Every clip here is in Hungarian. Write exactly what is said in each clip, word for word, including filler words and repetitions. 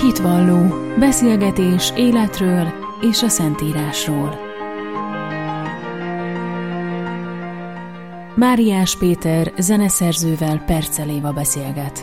Hitvalló, beszélgetés életről és a Szentírásról. Máriás Péter zeneszerzővel Percel Éva beszélget.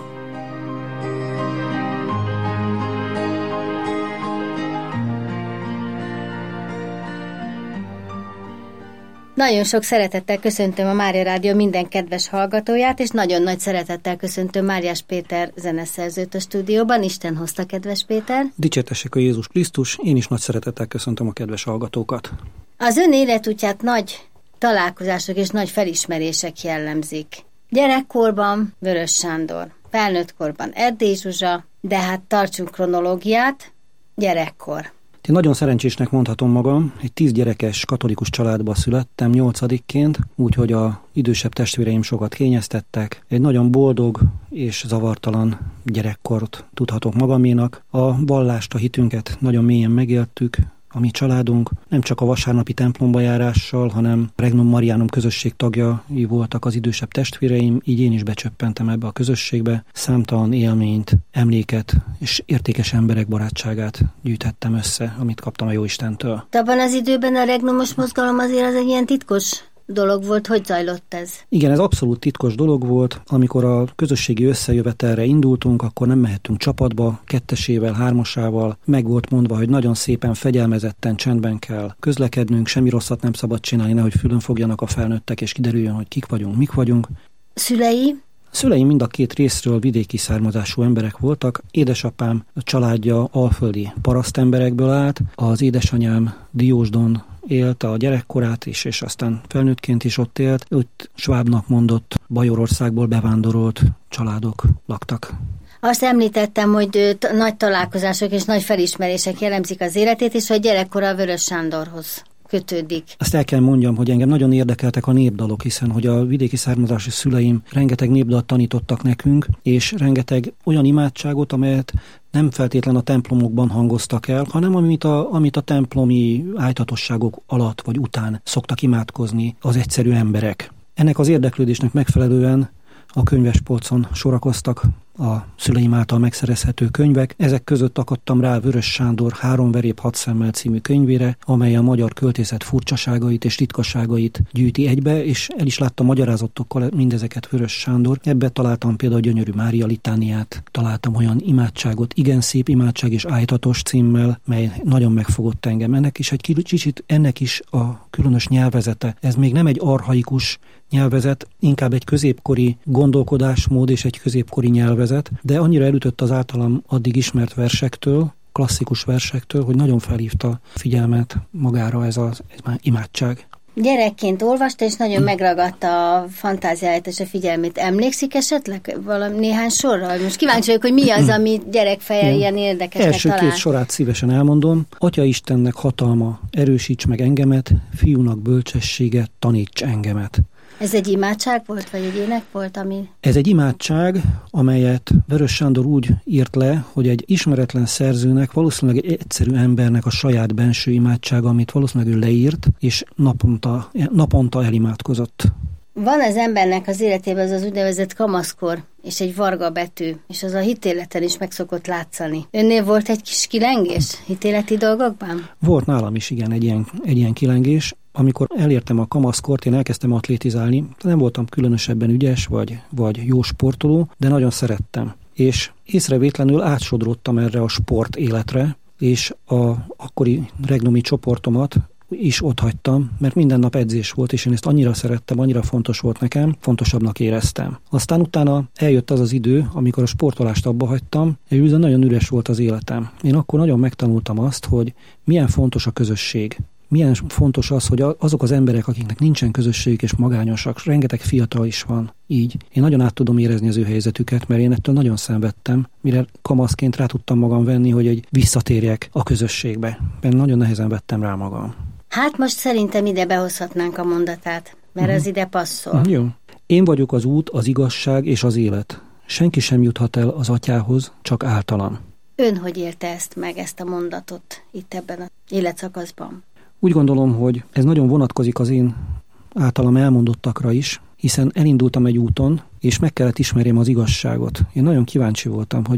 Nagyon sok szeretettel köszöntöm a Mária Rádió minden kedves hallgatóját, és nagyon nagy szeretettel köszöntöm Máriás Péter zeneszerzőt a stúdióban. Isten hozta, kedves Péter! Dicsértessék a Jézus Krisztus, én is nagy szeretettel köszöntöm a kedves hallgatókat. Az ön életútját nagy találkozások és nagy felismerések jellemzik. Gyerekkorban Vörös Sándor, felnőttkorban Erdély Zsuzsa, de hát tartsunk kronológiát, gyerekkor. Én nagyon szerencsésnek mondhatom magam, egy tíz gyerekes katolikus családba születtem nyolcadikként, úgyhogy a idősebb testvéreim sokat kényeztettek. Egy nagyon boldog és zavartalan gyerekkort tudhatok magaménak. A vallást, a hitünket nagyon mélyen megéltük, a mi családunk nem csak a vasárnapi templomba járással, hanem Regnum Marianum közösség tagjai voltak az idősebb testvéreim, így én is becsöppentem ebbe a közösségbe. Számtalan élményt, emléket és értékes emberek barátságát gyűjtettem össze, amit kaptam a Jóistentől. De abban az időben a regnumos mozgalom azért az egy ilyen titkos dolog volt, hogy zajlott ez? Igen, ez abszolút titkos dolog volt. Amikor a közösségi összejövetelre indultunk, akkor nem mehettünk csapatba, kettesével, hármasával. Meg volt mondva, hogy nagyon szépen, fegyelmezetten, csendben kell közlekednünk, semmi rosszat nem szabad csinálni, nehogy fülön fogjanak a felnőttek, és kiderüljön, hogy kik vagyunk, mik vagyunk. Szülei? Szüleim mind a két részről vidéki származású emberek voltak. Édesapám családja alföldi parasztemberekből állt, az édesanyám Diósdon élt a gyerekkorát is, és aztán felnőttként is ott élt. Ott svábnak mondott, Bajorországból bevándorolt családok laktak. Azt említettem, hogy t- nagy találkozások és nagy felismerések jellemzik az életét, és hogy gyerekkora a Vörös Sándorhoz kötődik. Azt el kell mondjam, hogy engem nagyon érdekeltek a népdalok, hiszen hogy a vidéki származású szüleim rengeteg népdalt tanítottak nekünk, és rengeteg olyan imádságot, amelyet nem feltétlen a templomokban hangoztak el, hanem amit a, amit a templomi ájtatosságok alatt vagy után szoktak imádkozni az egyszerű emberek. Ennek az érdeklődésnek megfelelően a könyvespolcon sorakoztak a szüleim által megszerezhető könyvek. Ezek között akadtam rá Vörös Sándor Három veréb hat szemmel című könyvére, amely a magyar költészet furcsaságait és titkosságait gyűjti egybe, és el is láttam magyarázatokkal mindezeket Vörös Sándor. Ebbe találtam például a Gyönyörű Mária litániát, találtam olyan imádságot, igen szép imádság és ájtatos címmel, mely nagyon megfogott engem. Ennek is egy kicsit, ennek is a különös nyelvezete. Ez még nem egy archaikus nyelvezet, inkább egy középkori gondolkodásmód és egy középkori nyelvezet, de annyira elütött az általam addig ismert versektől, klasszikus versektől, hogy nagyon felhívta figyelmet magára ez az ez már imádság. Gyerekként olvasta, és nagyon megragadta a fantáziáját és a figyelmét. Emlékszik esetleg valami néhány sorral? Most kíváncsi vagyok, hogy mi az, ami gyerekfejjel ilyen érdekesnek Első talál. két sorát szívesen elmondom. Atya Istennek hatalma, erősíts meg engemet, fiúnak bölcsessége, taníts engemet. Ez egy imádság volt, vagy egy ének volt, ami... Ez egy imádság, amelyet Vörös Sándor úgy írt le, hogy egy ismeretlen szerzőnek, valószínűleg egy egyszerű embernek a saját benső imádsága, amit valószínűleg ő leírt, és naponta, naponta elimádkozott. Van az embernek az életében az az úgynevezett kamaszkor, és egy varga betű, és az a hitéleten is meg szokott látszani. Önnél volt egy kis kilengés hitéleti dolgokban? Volt nálam is, igen, egy ilyen, egy ilyen kilengés. Amikor elértem a kamaszkort, én elkezdtem atlétizálni. Nem voltam különösebben ügyes, vagy, vagy jó sportoló, de nagyon szerettem. És észrevétlenül átsodródtam erre a sport életre, és a akkori regnumi csoportomat is otthagytam, mert minden nap edzés volt, és én ezt annyira szerettem, annyira fontos volt nekem, fontosabbnak éreztem. Aztán utána eljött az az idő, amikor a sportolást abba hagytam, és nagyon üres volt az életem. Én akkor nagyon megtanultam azt, hogy milyen fontos a közösség. Milyen fontos az, hogy azok az emberek, akiknek nincsen közösségük és magányosak, rengeteg fiatal is van így. Én nagyon át tudom érezni az ő helyzetüket, mert én ettől nagyon szenvedtem, mire kamaszként rá tudtam magam venni, hogy egy visszatérjek a közösségbe. Mert nagyon nehezen vettem rá magam. Hát most szerintem ide behozhatnánk a mondatát, mert uh-huh. az ide passzol. Jó. Én vagyok az út, az igazság és az élet. Senki sem juthat el az atyához, csak általam. Ön hogy élte ezt meg, ezt a mondatot itt ebben az életszakaszban? Úgy gondolom, hogy ez nagyon vonatkozik az én általam elmondottakra is, hiszen elindultam egy úton, és meg kellett ismerjem az igazságot. Én nagyon kíváncsi voltam, hogy mi,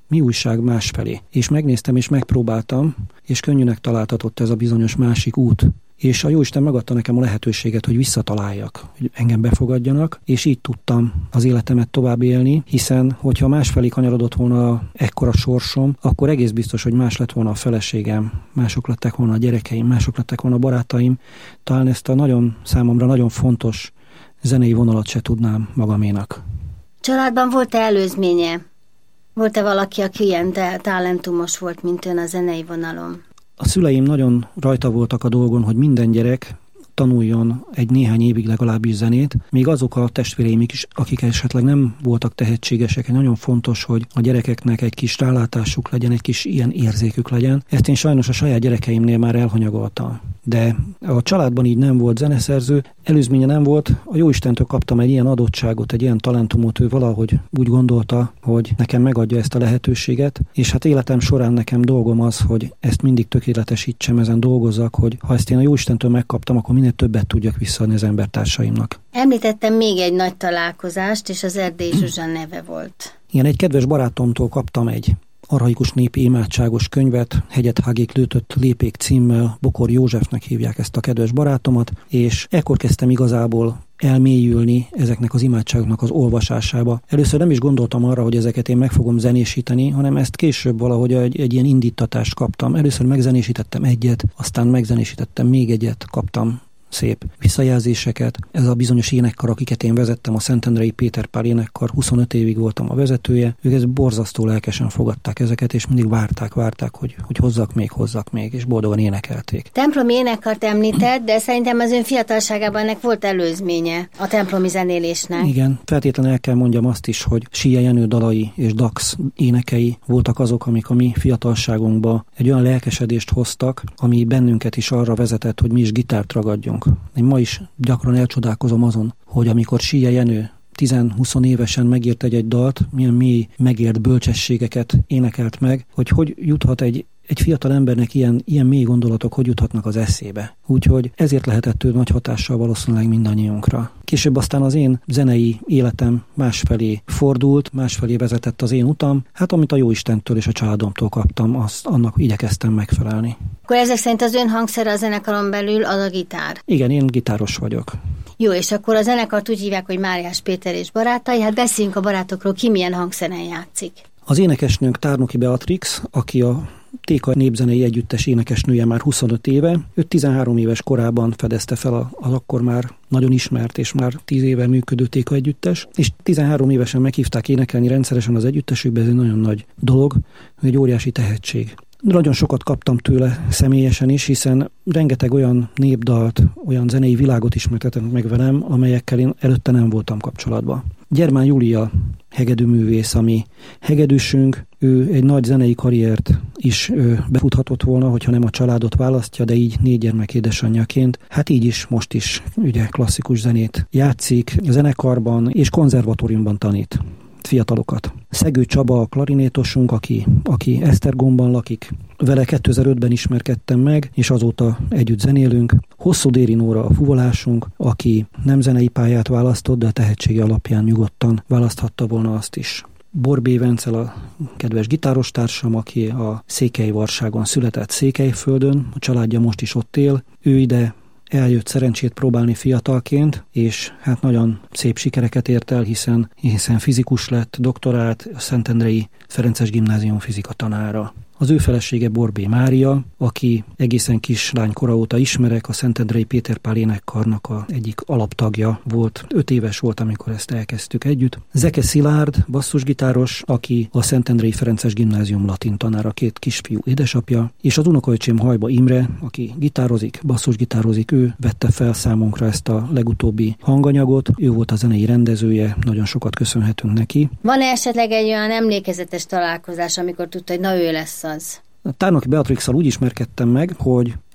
mi újság másfelé. És megnéztem, és megpróbáltam, és könnyűnek találtatott ez a bizonyos másik út. És a Jóisten megadta nekem a lehetőséget, hogy visszataláljak, hogy engem befogadjanak, és így tudtam az életemet tovább élni, hiszen hogyha másfelé kanyarodott volna ekkora sorsom, akkor egész biztos, hogy más lett volna a feleségem, mások lettek volna a gyerekeim, mások lettek volna a barátaim. Talán ezt a nagyon számomra nagyon fontos zenei vonalat se tudnám magaménak. Családban volt-e előzménye? Volt-e valaki, aki ilyen talentumos volt, mint ön a zenei vonalon? A szüleim nagyon rajta voltak a dolgon, hogy minden gyerek tanuljon egy néhány évig legalábbis zenét, még azok a testvéreim is, akik esetleg nem voltak tehetségesek, nagyon fontos, hogy a gyerekeknek egy kis rálátásuk legyen, egy kis ilyen érzékük legyen. Ezt én sajnos a saját gyerekeimnél már elhanyagoltam. De a családban így nem volt zeneszerző, előzménye nem volt, a Jóistentől kaptam egy ilyen adottságot, egy ilyen talentumot, ő valahogy úgy gondolta, hogy nekem megadja ezt a lehetőséget, és hát életem során nekem dolgom az, hogy ezt mindig tökéletesítsem, ezen dolgozzak, hogy ha ezt én a Jóistentől megkaptam, akkor minél többet tudjak visszaadni az embertársaimnak. Említettem még egy nagy találkozást, és az Erdélyi Zsuzsa neve volt. Igen, egy kedves barátomtól kaptam egy arhaikus népi imádságos könyvet, Hegyet hágék lőtött lépék címmel, Bokor Józsefnek hívják ezt a kedves barátomat, és ekkor kezdtem igazából elmélyülni ezeknek az imádságoknak az olvasásába. Először nem is gondoltam arra, hogy ezeket én meg fogom zenésíteni, hanem ezt később valahogy egy, egy ilyen indítatást kaptam. Először megzenésítettem egyet, aztán megzenésítettem még egyet, kaptam szép visszajelzéseket. Ez a bizonyos énekkar, akiket én vezettem, a Szentendrei Péter Pál énekkar, huszonöt évig voltam a vezetője. Ők ezt borzasztó lelkesen fogadták ezeket, és mindig várták, várták, hogy, hogy hozzak még, hozzak még, és boldogan énekelték. Templomi énekkart említett, de szerintem az ön fiatalságában ennek volt előzménye a templomi zenélésnek. Igen, feltétlenül el kell mondjam azt is, hogy Sía Jenő dalai és Dax énekei voltak azok, amik a mi fiatalságunkba egy olyan lelkesedést hoztak, ami bennünket is arra vezetett, hogy mi is gitárt ragadjunk. Én ma is gyakran elcsodálkozom azon, hogy amikor Sía Jenő tíz-húsz évesen megírt egy-egy dalt, milyen mély megért bölcsességeket énekelt meg, hogy hogy juthat egy egy fiatal embernek ilyen, ilyen mély gondolatok hogy juthatnak az eszébe. Úgyhogy ezért lehetett ő nagy hatással valószínűleg mindannyiunkra. Később aztán az én zenei életem másfelé fordult, másfelé vezetett az én utam, hát amit a Jóistentől és a családomtól kaptam, azt annak igyekeztem megfelelni. Akkor ezek szerint az ön hangszere a zenekaron belül az a gitár? Igen, én gitáros vagyok. Jó, és akkor a zenekart úgy hívják, hogy Máriás Péter és barátai, hát beszéljünk a barátokról, ki milyen hangszeren játszik. Az énekesnőnk Tárnoki Beatrix, aki a Téka népzenei együttes énekesnője már huszonöt éve. Ő tizenhárom éves korában fedezte fel az akkor már nagyon ismert és már tíz éve működő Téka együttes, és tizenhárom évesen meghívták énekelni rendszeresen az együttesükbe, ez egy nagyon nagy dolog, egy óriási tehetség. Nagyon sokat kaptam tőle személyesen is, hiszen rengeteg olyan népdalt, olyan zenei világot ismertetett meg velem, amelyekkel én előtte nem voltam kapcsolatban. Gyermán Júlia hegedűművész, ami hegedűsünk, ő egy nagy zenei karriert is befuthatott volna, hogyha nem a családot választja, de így négy gyermek édesanyjaként. Hát így is, most is ugye klasszikus zenét játszik, zenekarban és konzervatóriumban tanít fiatalokat. Szegő Csaba a klarinétosunk, aki, aki Esztergomban lakik. Vele kétezer-ötben ismerkedtem meg, és azóta együtt zenélünk. Hosszú Déri Nóra a fuvolásunk, aki nem zenei pályát választott, de a tehetsége alapján nyugodtan választhatta volna azt is. Borbé Vencel a kedves gitárostársam, aki a Székelyvarságon született Székelyföldön, a családja most is ott él. Ő ide eljött szerencsét próbálni fiatalként, és hát nagyon szép sikereket ért el, hiszen, hiszen fizikus lett, doktorált, a Szentendrei Ferences Gimnázium fizika tanára. Az ő felesége Borbé Mária, aki egészen kislány kora óta ismerek, a Szentendrei Péter Pál énekkarnak a egyik alaptagja volt. Öt éves volt, amikor ezt elkezdtük együtt. Zeke Szilárd, basszusgitáros, aki a Szentendrei Ferences Gimnázium latin tanára, két kisfiú édesapja, és az unokaöcsém Hajba Imre, aki gitározik, basszusgitározik, ő vette fel számunkra ezt a legutóbbi hanganyagot. Ő volt a zenei rendezője, nagyon sokat köszönhetünk neki. Van-e esetleg egy olyan emlékezetes találkozás, amikor tudta, hogy na ő lesz az? A Tárnoki Beatrixszal úgy ismerkedtem meg, hogy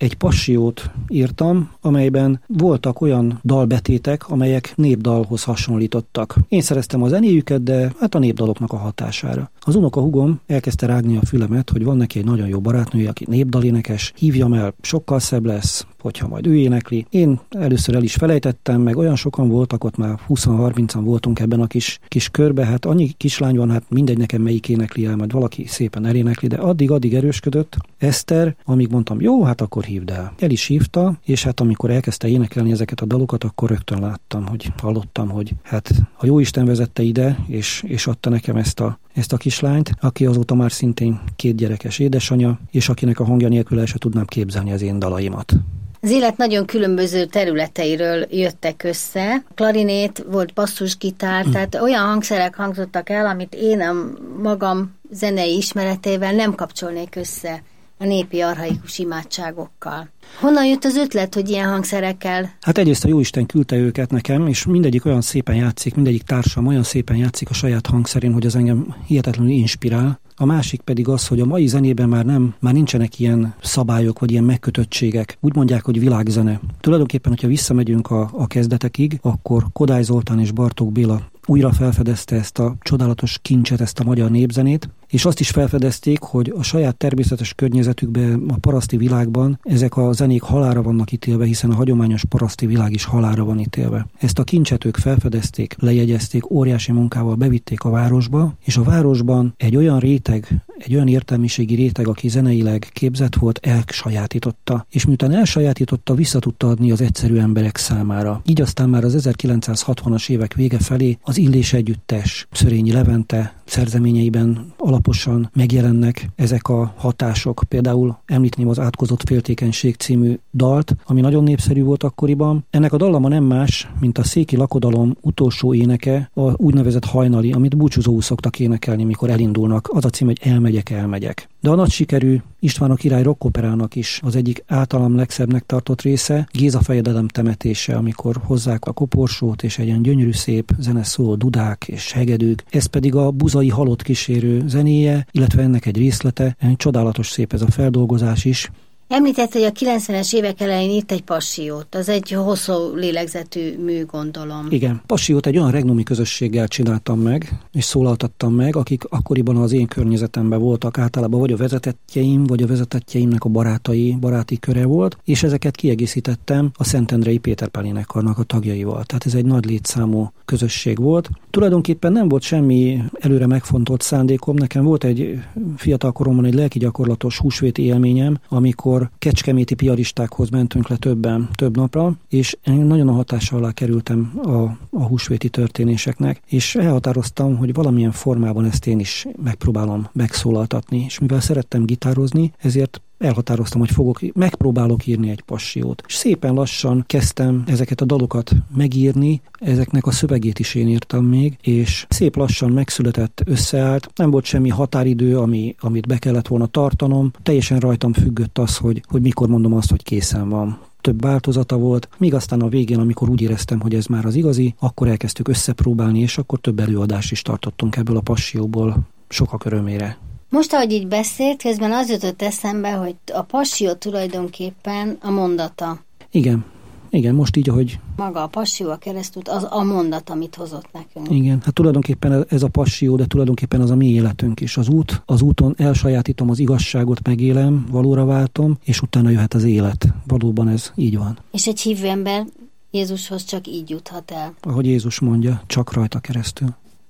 egy passiót írtam, amelyben voltak olyan dalbetétek, amelyek népdalhoz hasonlítottak. Én szereztem a zenéjüket, de hát a népdaloknak a hatására. Az unokahúgom elkezdte rágni a fülemet, hogy van neki egy nagyon jó barátnője, aki népdalénekes, hívjam el, sokkal szebb lesz, hogyha majd ő énekli. Én először el is felejtettem, meg olyan sokan voltak, ott már húsz-harmincan voltunk ebben a kis, kis körbe, hát annyi kislány van, hát mindegy nekem melyik énekli el, majd valaki szépen elénekli, de addig-addig erősködött Eszter, amíg mondtam, jó, hát akkor hívd el. El is hívta, és hát amikor elkezdte énekelni ezeket a dalokat, akkor rögtön láttam, hogy hallottam, hogy hát a Jóisten vezette ide, és, és adta nekem ezt a, ezt a kislányt, aki azóta már szintén két gyerekes édesanyja, és akinek a hangja nélkül el se tudnám képzelni az én dalaimat. Az élet nagyon különböző területeiről jöttek össze. Klarinét, volt basszusgitár, hmm. tehát olyan hangszerek hangzottak el, amit én a magam zenei ismeretével nem kapcsolnék össze a népi archaikus imádságokkal. Honnan jött az ötlet, hogy ilyen hangszerekkel? Hát egyrészt a Jóisten küldte őket nekem, és mindegyik olyan szépen játszik, mindegyik társam olyan szépen játszik a saját hangszerén, hogy az engem hihetetlenül inspirál. A másik pedig az, hogy a mai zenében már nem, már nincsenek ilyen szabályok, vagy ilyen megkötöttségek. Úgy mondják, hogy világzene. Tulajdonképpen, hogyha visszamegyünk a, a kezdetekig, akkor Kodály Zoltán és Bartók Béla újra felfedezte ezt a csodálatos kincset, ezt a magyar népzenét, és azt is felfedezték, hogy a saját természetes környezetükben, a paraszti világban ezek a zenék halálra vannak ítélve, hiszen a hagyományos paraszti világ is halálra van ítélve. Ezt a kincset ők felfedezték, lejegyezték, óriási munkával bevitték a városba, és a városban egy olyan réteg, egy olyan értelmiségi réteg, aki zeneileg képzett volt, elsajátította. És miután elsajátította, vissza tudta adni az egyszerű emberek számára. Így aztán már az ezerkilencszázhatvanas évek vége felé az Illés együttes, Szörényi Levente szerzeményeiben alaposan megjelennek ezek a hatások. Például említném az Átkozott féltékenység című dalt, ami nagyon népszerű volt akkoriban. Ennek a dallama nem más, mint a széki lakodalom utolsó éneke, a úgynevezett hajnali, amit búcsúzóul szoktak énekelni, mikor elindulnak. Az a cím, hogy Elmegyek, elmegyek. De a nagy sikerű István a király rockoperának is az egyik általam legszebbnek tartott része, Géza fejedelem temetése, amikor hozzák a koporsót, és egy ilyen gyönyörű szép zene szól, dudák és hegedűk. Ez pedig a buzai halott kísérő zenéje, illetve ennek egy részlete. Csodálatos szép ez a feldolgozás is. Említett, hogy a kilencvenes évek elején írt egy passiót. Az egy hosszú lélegzetű mű, gondolom. Igen. Passiót egy olyan regnumi közösséggel csináltam meg, és szólaltattam meg, akik akkoriban az én környezetemben voltak, általában vagy a vezetettjeim, vagy a vezetettjeimnek a barátai, baráti köre volt, és ezeket kiegészítettem a Szentendrei Péter Pál énekkarnak a tagjaival. Tehát ez egy nagy létszámú közösség volt. Tulajdonképpen nem volt semmi előre megfontolt szándékom. Nekem volt egy fiatalkoromban egy lelkigyakorlatos húsvéti élményem, amikor kecskeméti piaristákhoz mentünk le többen, több napra, és én nagyon a hatással alá kerültem a, a húsvéti történéseknek, és elhatároztam, hogy valamilyen formában ezt én is megpróbálom megszólaltatni, és mivel szerettem gitározni, ezért elhatároztam, hogy fogok, megpróbálok írni egy passiót. És szépen lassan kezdtem ezeket a dalokat megírni, ezeknek a szövegét is én írtam még, és szép lassan megszületett, összeállt. Nem volt semmi határidő, ami, amit be kellett volna tartanom. Teljesen rajtam függött az, hogy, hogy mikor mondom azt, hogy készen van. Több változata volt, míg aztán a végén, amikor úgy éreztem, hogy ez már az igazi, akkor elkezdtük összepróbálni, és akkor több előadást is tartottunk ebből a passióból, sokak örömére. Most, ahogy így beszélt, közben az jutott eszembe, hogy a passió tulajdonképpen a mondata. Igen, igen, most így, ahogy... Maga a passió, a keresztút, az a mondat, amit hozott nekünk. Igen, hát tulajdonképpen ez a passió, de tulajdonképpen az a mi életünk is. Az út, az úton elsajátítom az igazságot, megélem, valóra váltom, és utána jöhet az élet. Valóban ez így van. És egy hívő ember Jézushoz csak így juthat el. Ahogy Jézus mondja, csak rajta keresztül.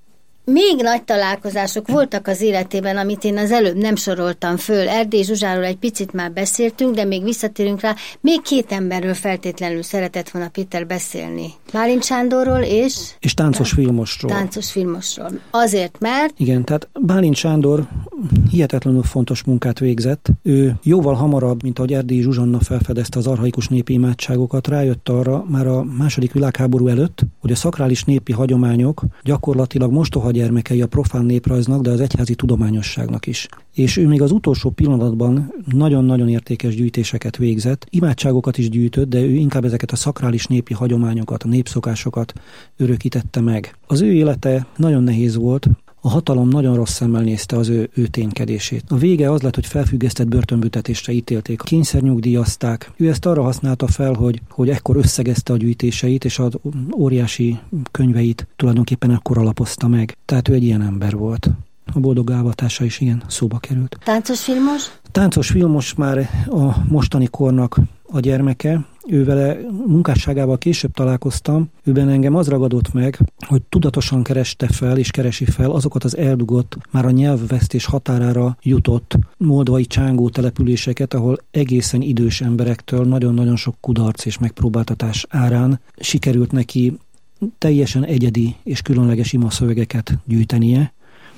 Még nagy találkozások voltak az életében, amit én az előbb nem soroltam föl. Erdély Zsuzsáról egy picit már beszéltünk, de még visszatérünk rá. Még két emberről feltétlenül szeretett volna Péter beszélni. Bálint Sándorról és... És Táncos Vilmosról. Táncos Vilmosról. Azért, mert... Igen, tehát Bálint Sándor hihetetlenül fontos munkát végzett. Ő jóval hamarabb, mint ahogy Erdély Zsuzsanna felfedezte az archaikus népi imádságokat, rájött arra már a második világháború előtt, hogy a szakrális népi hagyományok gyakorlatilag mostoha gyermekei a profán néprajznak, de az egyházi tudományosságnak is. És ő még az utolsó pillanatban nagyon-nagyon értékes gyűjtéseket végzett, imádságokat is gyűjtött, de ő inkább ezeket a szakrális népi hagyományokat, a népszokásokat örökítette meg. Az ő élete nagyon nehéz volt. A hatalom nagyon rossz szemmel nézte az ő, ő ténykedését. A vége az lett, hogy felfüggesztett börtönbüntetésre ítélték. Kényszernyugdíjazták. Ő ezt arra használta fel, hogy, hogy ekkor összegezte a gyűjtéseit, és az óriási könyveit tulajdonképpen ekkor alapozta meg. Tehát ő egy ilyen ember volt. A boldog elvatása is igen szóba került. Táncos filmos? Táncos filmos már a mostani kornak a gyermeke. Ővele munkásságával később találkoztam, őben engem az ragadott meg, hogy tudatosan kereste fel és keresi fel azokat az eldugott, már a nyelvvesztés határára jutott moldvai csángó településeket, ahol egészen idős emberektől nagyon-nagyon sok kudarc és megpróbáltatás árán sikerült neki teljesen egyedi és különleges imaszövegeket gyűjtenie.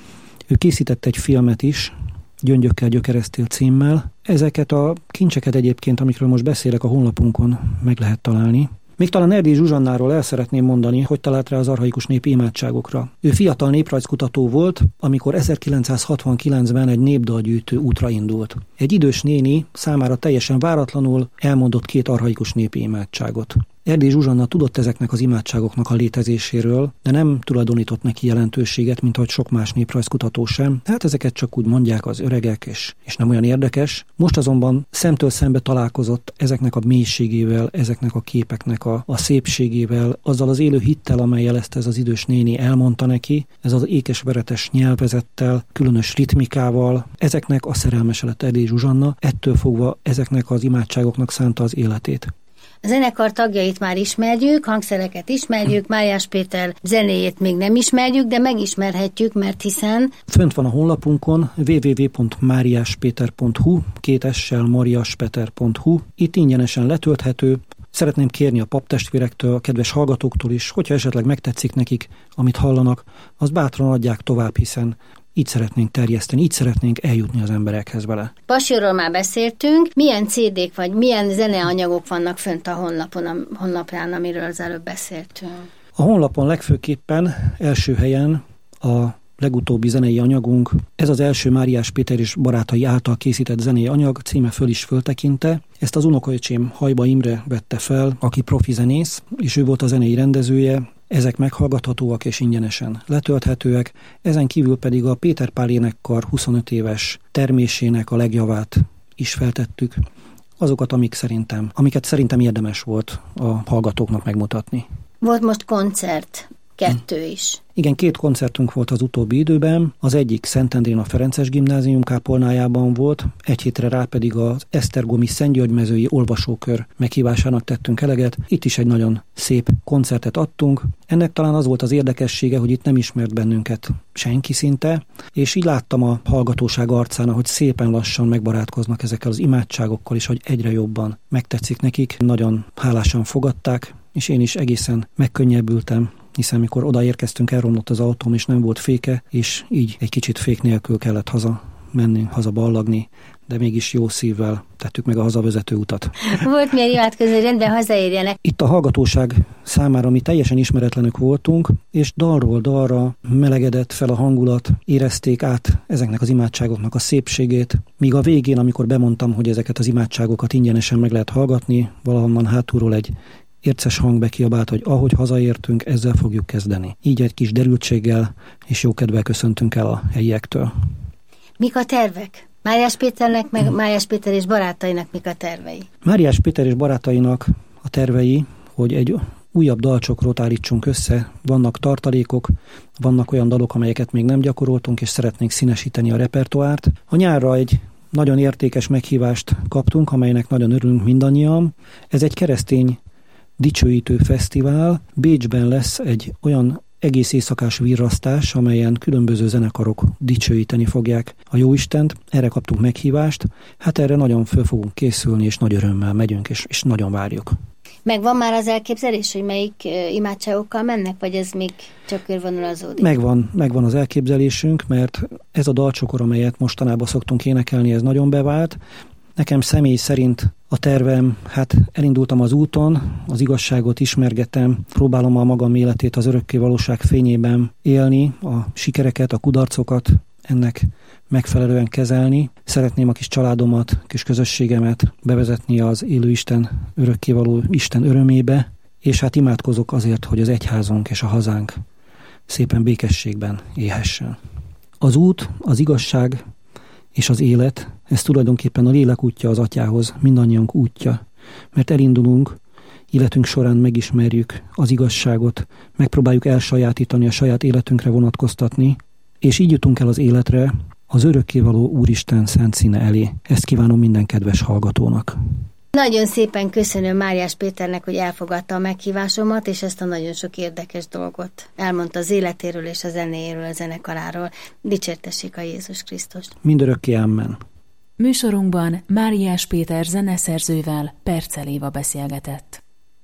Ő készített egy filmet is, Gyöngyökkel gyökeresztél címmel. Ezeket a kincseket egyébként, amikről most beszélek, a honlapunkon meg lehet találni. Még talán Erdély Zsuzsannáról el szeretném mondani, hogy talált rá az archaikus népi imádságokra. Ő fiatal néprajzkutató volt, amikor ezerkilencszázhatvankilencben egy népdalgyűjtő útra indult. Egy idős néni számára teljesen váratlanul elmondott két archaikus népi imádságot. Erdély Zsuzsanna tudott ezeknek az imádságoknak a létezéséről, de nem tulajdonított neki jelentőséget, mint ahogy sok más néprajzkutató sem. Hát ezeket csak úgy mondják az öregek, és, és nem olyan érdekes. Most azonban szemtől szembe találkozott ezeknek a mélységével, ezeknek a képeknek a, a szépségével, azzal az élő hittel, amellyel ezt ez az idős néni elmondta neki, ez az ékesveretes nyelvezettel, különös ritmikával. Ezeknek a szerelmese lett Erdély Zsuzsanna, ettől fogva ezeknek az imádságoknak szánta az életét. A zenekar tagjait már ismerjük, hangszereket ismerjük, Máriás Péter zenéjét még nem ismerjük, de megismerhetjük, mert hiszen... Fönt van a honlapunkon double-u double-u double-u pont máriáspeter pont hu, két essel mariaspeter pont hu. Itt ingyenesen letölthető. Szeretném kérni a paptestvérektől, a kedves hallgatóktól is, hogyha esetleg megtetszik nekik, amit hallanak, azt bátran adják tovább, hiszen így szeretnénk terjeszteni, így szeretnénk eljutni az emberekhez vele. Pasiról már beszéltünk. Milyen cé dék vagy milyen zeneanyagok vannak fönt a honlapon, a honlapján, amiről az előbb beszéltünk? A honlapon legfőképpen első helyen a legutóbbi zenei anyagunk. Ez az első Máriás Péter és barátai által készített zenei anyag, címe Föl is föltekinte. Ezt az unokaöcsém Hajba Imre vette fel, aki profi zenész, és ő volt a zenei rendezője. Ezek meghallgathatóak és ingyenesen letölthetőek, ezen kívül pedig a Péter Pál énekkar huszonöt éves termésének a legjavát is feltettük, azokat, amik szerintem, amiket szerintem érdemes volt a hallgatóknak megmutatni. Volt most koncert, kettő is. Igen, két koncertünk volt az utóbbi időben, az egyik Szentendrén a Ferences Gimnázium kápolnájában volt, egy hétre rá pedig az esztergomi Szentgyörgymezői olvasókör meghívásának tettünk eleget. Itt is egy nagyon szép koncertet adtunk. Ennek talán az volt az érdekessége, hogy itt nem ismert bennünket senki szinte, és így láttam a hallgatóság arcán, hogy szépen lassan megbarátkoznak ezekkel az imádságokkal, és hogy egyre jobban megtetszik nekik. Nagyon hálásan fogadták, és én is egészen megkönnyebbültem, hiszen mikor odaérkeztünk, elromlott az autóm, és nem volt féke, és így egy kicsit fék nélkül kellett haza menni, haza ballagni, de mégis jó szívvel tettük meg a hazavezető utat. Volt milyen imádkozni, hogy rendben hazaérjenek. Itt a hallgatóság számára mi teljesen ismeretlenek voltunk, és dalról dalra melegedett fel a hangulat, érezték át ezeknek az imádságoknak a szépségét, míg a végén, amikor bemondtam, hogy ezeket az imádságokat ingyenesen meg lehet hallgatni, valahonnan hátulról egy érces hang bekiabált, hogy ahogy hazaértünk, ezzel fogjuk kezdeni. Így egy kis derültséggel és jókedvel köszöntünk el a helyiektől. Mik a tervek? Máriás Péternek, meg Máriás Péter és barátainak mik a tervei? Máriás Péter és barátainak a tervei, hogy egy újabb dalcsokrot állítsunk össze, vannak tartalékok, vannak olyan dalok, amelyeket még nem gyakoroltunk, és szeretnénk színesíteni a repertoárt. A nyárra egy nagyon értékes meghívást kaptunk, amelynek nagyon örülünk mindannyian. Ez egy keresztény dicsőítő fesztivál. Bécsben lesz egy olyan egész éjszakás virrasztás, amelyen különböző zenekarok dicsőíteni fogják a Jóistent. Erre kaptunk meghívást. Hát erre nagyon föl fogunk készülni, és nagy örömmel megyünk, és, és nagyon várjuk. Megvan már az elképzelés, hogy melyik imádságokkal mennek, vagy ez még csak körvonalazódik? Megvan, megvan az elképzelésünk, mert ez a dalcsokor, amelyet mostanában szoktunk énekelni, ez nagyon bevált. Nekem személy szerint a tervem, hát elindultam az úton, az igazságot ismergetem, próbálom a magam életét az örökké valóság fényében élni, a sikereket, a kudarcokat ennek megfelelően kezelni. Szeretném a kis családomat, kis közösségemet bevezetni az élő Isten, örökkévaló Isten örömébe, és hát imádkozok azért, hogy az egyházunk és a hazánk szépen békességben élhessen. Az út, az igazság és az élet, ez tulajdonképpen a lélek útja az Atyához, mindannyiunk útja. Mert elindulunk, életünk során megismerjük az igazságot, megpróbáljuk elsajátítani, a saját életünkre vonatkoztatni, és így jutunk el az életre, az örökkévaló Úristen szent színe elé. Ezt kívánom minden kedves hallgatónak. Nagyon szépen köszönöm Máriás Péternek, hogy elfogadta a meghívásomat, és ezt a nagyon sok érdekes dolgot elmondta az életéről és a zenéjéről, a zenekaráról. Dicsértessék a Jézus Krisztust. Mindörökké amen. Műsorunkban Máriás Péter zeneszerzővel Percel Éva beszélgetett.